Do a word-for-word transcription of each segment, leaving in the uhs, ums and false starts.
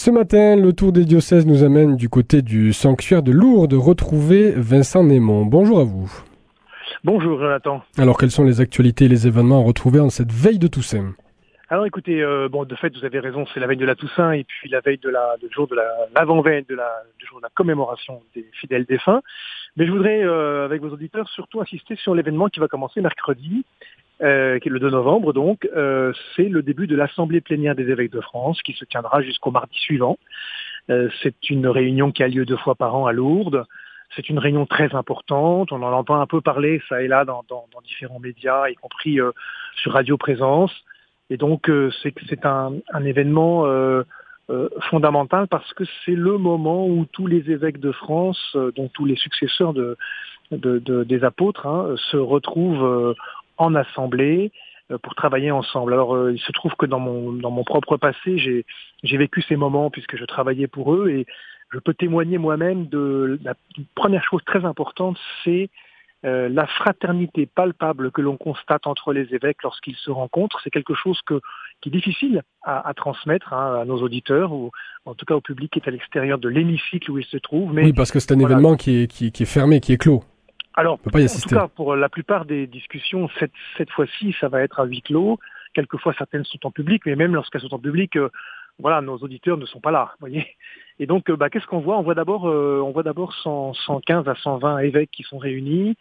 Ce matin, le tour des diocèses nous amène du côté du sanctuaire de Lourdes, retrouver Vincent Némon. Bonjour à vous. Bonjour Jonathan. Alors, quelles sont les actualités et les événements à retrouver en cette veille de Toussaint ? Alors écoutez, euh, bon, de fait, vous avez raison, c'est la veille de la Toussaint et puis la veille de la, le jour de la, l'avant-veille de la, du jour de la commémoration des fidèles défunts. Mais je voudrais, euh, avec vos auditeurs, surtout insister sur l'événement qui va commencer mercredi, euh, qui est le deux novembre donc. Euh, c'est le début de l'Assemblée plénière des évêques de France qui se tiendra jusqu'au mardi suivant. Euh, c'est une réunion qui a lieu deux fois par an à Lourdes. C'est une réunion très importante, on en entend un peu parler ça et là dans, dans, dans différents médias, y compris euh, sur Radio Présence. Et donc euh, c'est, c'est un, un événement euh, euh, fondamental parce que c'est le moment où tous les évêques de France, euh, dont tous les successeurs de, de, de, des apôtres, hein, se retrouvent euh, en assemblée euh, pour travailler ensemble. Alors euh, il se trouve que dans mon, dans mon propre passé, j'ai, j'ai vécu ces moments puisque je travaillais pour eux et je peux témoigner moi-même de la première chose très importante, c'est euh, la fraternité palpable que l'on constate entre les évêques lorsqu'ils se rencontrent. C'est quelque chose que, qui est difficile à, à transmettre hein, à nos auditeurs ou en tout cas au public qui est à l'extérieur de l'hémicycle où ils se trouvent. Mais oui, parce que c'est un voilà. événement qui est, qui, qui est fermé, qui est clos. Alors, on peut pas y assister. En tout cas, pour la plupart des discussions, cette, cette fois-ci, ça va être à huis clos. Quelquefois, certaines sont en public, mais même lorsqu'elles sont en public, euh, voilà, nos auditeurs ne sont pas là, vous voyez. Et donc, euh, bah, qu'est-ce qu'on voit ? On voit d'abord, euh, on voit d'abord cent, cent quinze à cent vingt évêques qui sont réunis,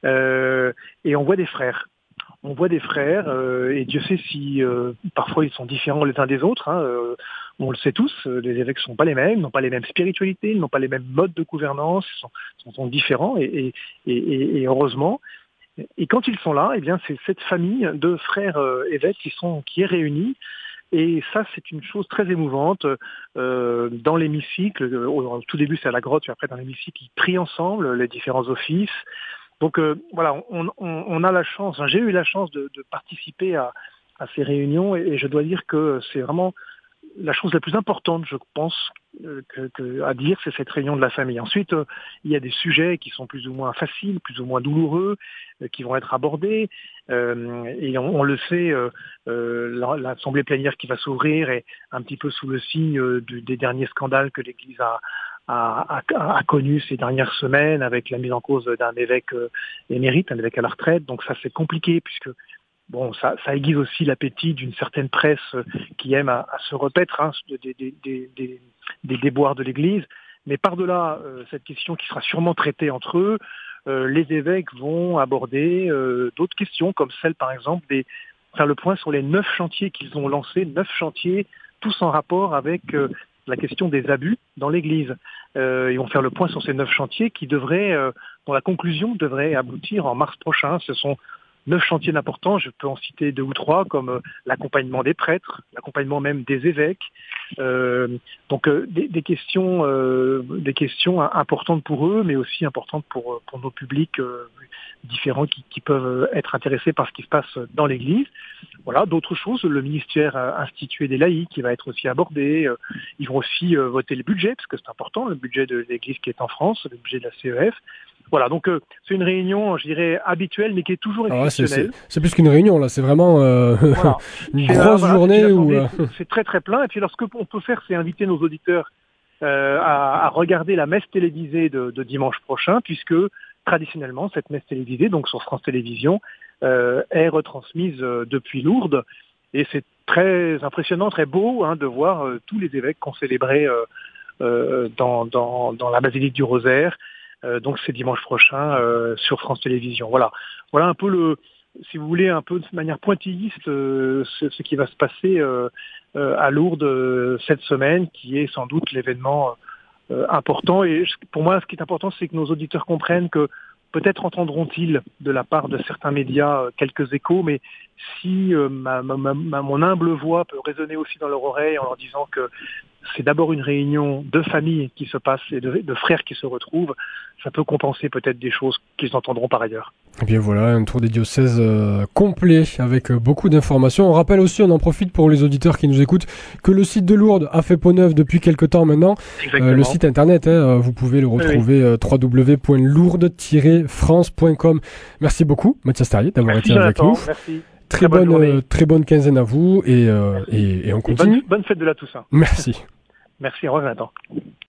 euh, et on voit des frères. On voit des frères, euh, et Dieu sait si euh, parfois ils sont différents les uns des autres. Hein, euh, on le sait tous, euh, les évêques ne sont pas les mêmes, n'ont pas les mêmes spiritualités, n'ont pas les mêmes modes de gouvernance, sont, sont, sont différents, et, et, et, et heureusement. Et quand ils sont là, eh bien, c'est cette famille de frères euh, évêques qui sont qui est réunie. Et ça, c'est une chose très émouvante. Euh, dans l'hémicycle, au, au tout début, c'est à la grotte, puis après dans l'hémicycle, ils prient ensemble les différents offices. Donc euh, voilà, on, on, on a la chance, hein, j'ai eu la chance de, de participer à, à ces réunions, et, et je dois dire que c'est vraiment la chose la plus importante, je pense, euh, que, que, à dire, c'est cette réunion de la famille. Ensuite, euh, il y a des sujets qui sont plus ou moins faciles, plus ou moins douloureux, euh, qui vont être abordés. Euh, et on, on le sait, euh, euh, l'Assemblée plénière qui va s'ouvrir est un petit peu sous le signe euh, du, des derniers scandales que l'Église a, a, a, a connus ces dernières semaines, avec la mise en cause d'un évêque euh, émérite, un évêque à la retraite. Donc ça, c'est compliqué, puisque bon, ça, ça aiguise aussi l'appétit d'une certaine presse qui aime à, à se repaître hein, des, des, des, des, des déboires de l'Église. Mais par-delà euh, cette question qui sera sûrement traitée entre eux, euh, les évêques vont aborder euh, d'autres questions, comme celle, par exemple, des faire le point sur les neuf chantiers qu'ils ont lancés, neuf chantiers, tous en rapport avec euh, la question des abus dans l'Église. Euh, ils vont faire le point sur ces neuf chantiers qui devraient, euh, dont la conclusion devrait aboutir en mars prochain. Ce sont neuf chantiers d'importance, je peux en citer deux ou trois, comme euh, l'accompagnement des prêtres, l'accompagnement même des évêques. Euh, donc euh, des, des questions, euh, des questions importantes pour eux, mais aussi importantes pour pour nos publics euh, différents qui, qui peuvent être intéressés par ce qui se passe dans l'Église. Voilà, d'autres choses, le ministère institué des laïcs qui va être aussi abordé. Euh, ils vont aussi euh, voter le budget, parce que c'est important, le budget de l'Église qui est en France, le budget de la C E F. Voilà, donc euh, c'est une réunion, je dirais, habituelle, mais qui est toujours exceptionnelle. Ah ouais, c'est, c'est, c'est plus qu'une réunion, là, c'est vraiment euh, voilà. une c'est grosse là, voilà, journée. Où, euh... C'est très très plein, et puis alors ce qu'on peut faire, c'est inviter nos auditeurs euh, à, à regarder la messe télévisée de, de dimanche prochain, puisque traditionnellement, cette messe télévisée, donc sur France Télévisions, euh, est retransmise euh, depuis Lourdes, et c'est très impressionnant, très beau hein, de voir euh, tous les évêques qu'on célébrait euh, euh, dans, dans, dans la basilique du Rosaire. Euh, donc c'est dimanche prochain euh, sur France Télévisions. Voilà, voilà un peu le, si vous voulez, un peu de manière pointilliste, euh, ce, ce qui va se passer euh, euh, à Lourdes euh, cette semaine, qui est sans doute l'événement euh, important. Et pour moi, ce qui est important, c'est que nos auditeurs comprennent que peut-être entendront-ils de la part de certains médias euh, quelques échos, mais si euh, ma, ma, ma, mon humble voix peut résonner aussi dans leur oreille en leur disant que c'est d'abord une réunion de famille qui se passe et de, de frères qui se retrouvent, ça peut compenser peut-être des choses qu'ils entendront par ailleurs. Et bien voilà, un tour des diocèses euh, complet avec euh, beaucoup d'informations. On rappelle aussi, on en profite pour les auditeurs qui nous écoutent, que le site de Lourdes a fait peau neuve depuis quelque temps maintenant. Euh, le site internet, hein, vous pouvez le retrouver oui. euh, w w w point lourdes tiret france point com. Merci beaucoup, Mathias Terrier, d'avoir Merci été Jonathan, avec nous. Merci. Très, très bonne, bonne euh, très bonne quinzaine à vous et, euh, et, et on continue. Bonne, bonne fête de la Toussaint. Merci. Merci, au revoir Nathan.